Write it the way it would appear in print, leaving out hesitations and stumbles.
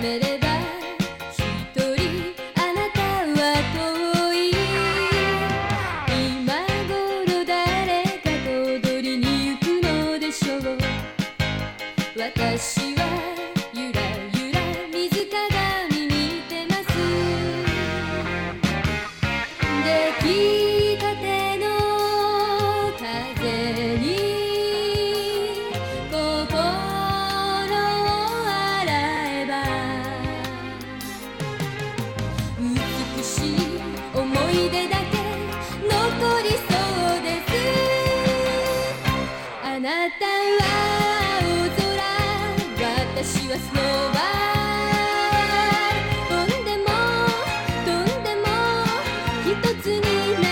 めれば一人あなたは遠い。今頃誰かと踊りに行くのでしょう。私はゆらゆら水鏡見てます。出来たての風に心を洗えば美しい思い出だけ残りそうです。あなたは青空、私はスノーバー。飛んでも飛んでも一つになる